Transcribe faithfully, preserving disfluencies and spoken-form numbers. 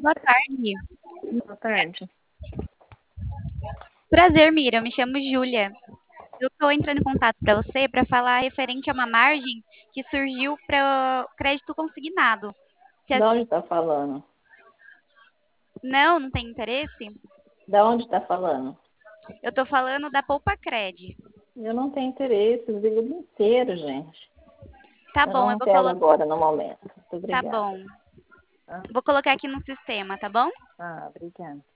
Boa tarde. Boa tarde. Prazer, Mira. Eu me chamo Júlia. Eu estou entrando em contato para você para falar referente a uma margem que surgiu para crédito consignado. Se Da as- onde está falando? Não, não tem interesse? Da onde está falando? Eu estou falando da Poupa Cred. Eu não tenho interesse, eu ligo o dia inteiro, gente. Tá Eu bom, eu não vou quero colocar. agora no momento. Muito Tá obrigada. bom. Tá? Vou colocar aqui no sistema, tá bom? Ah, obrigada.